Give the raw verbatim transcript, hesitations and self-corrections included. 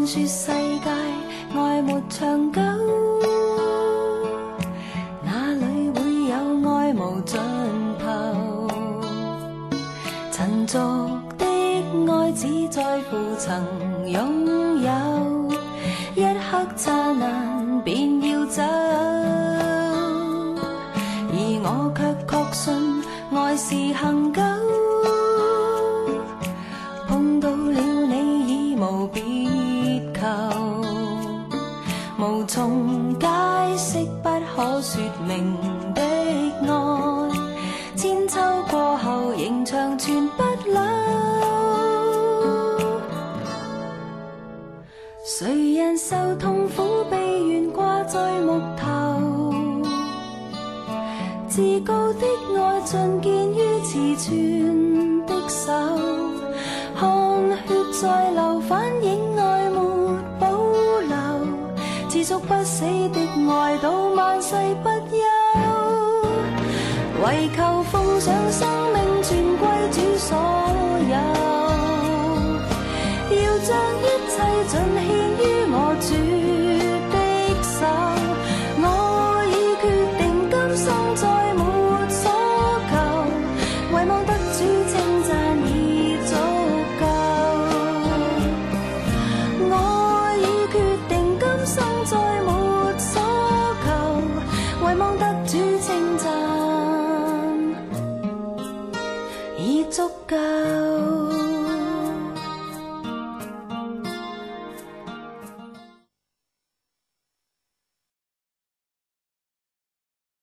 说世界爱没长久，哪里会有爱无尽头？尘俗的爱只在乎曾拥有，一刻刹那便要走，而我却确信爱是恒久。碰到了你已无别求，无从解释不可说明的爱，千秋过后仍长存不朽。谁人受痛苦被悬挂在木头，至高的爱尽见于慈存的手，汗血在流，反映爱没保留，自属不死的爱到万世不休，唯求奉上生命全归主所有，要将一切尽献